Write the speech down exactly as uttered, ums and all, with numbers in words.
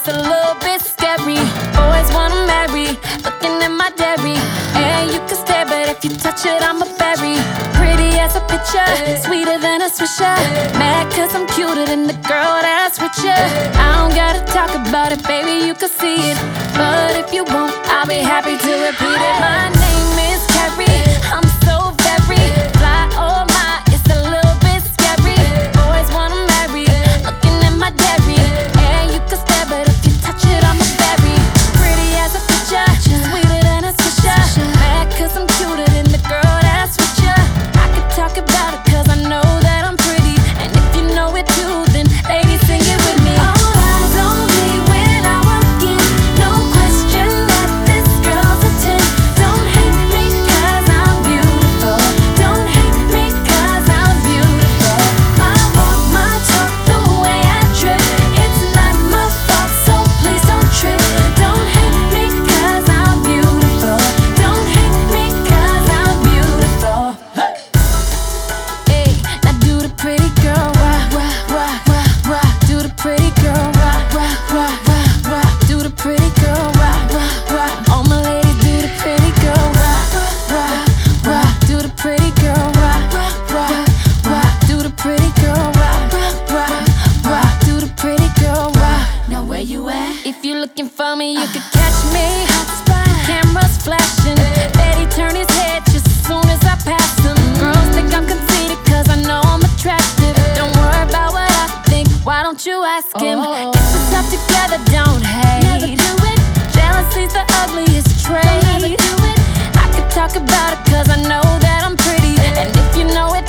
a little bit scary. Boys wanna marry, looking at my dairy. And you can stare, but if you touch it, I'ma bury. Pretty as a picture, sweeter than a swisher. Mad cause I'm cuter than the girl that's richer. I don't gotta talk about it, baby, you can see it. But if you won't, I'll be happy to repeat it. My name is Carrie, I'm so very fly, oh my, it's a little bit scary. Boys wanna marry, looking at my dairy. And you can stare, but if you touch it, I'ma bury. Pretty as a picture, sweeter than a swisher. Mad cause I'm cuter than the girl that's richer. I could talk about it cause I know that I'm pretty. And if you know it too, then ladies, sing it with me. All eyes on me when I walk in, no question that this girl's a ten. Don't hate me cause I'm beautiful, don't hate me cause I'm beautiful. My walk, my talk, the way I trip, it's not my fault, so please don't trip. Don't hate me cause I'm beautiful, don't hate me cause I'm beautiful. Hey, now do the pretty girl rock, rock, rock, rock, rock. Do the pretty girl rock, rock, rock, rock, rock. Do the pretty girl rock, rock, rock. All my ladies, do the pretty girl rock, rock, rock. Do the pretty girl rock, rock, rock. Do the pretty girl rock, rock, rock. Do the pretty girl rock. Now where you at? If you're looking for me, you could catch me. Cameras flashing, Betty turn his head just as soon as I pass him. Girls think I'm conceited cause I know I'm attractive. Don't worry about what I think, why don't you ask him? Get yourself together, don't hate. Never do it. Jealousy's the ugliest trait. Never do it. I could talk about it cause I know that I'm pretty. And if you know it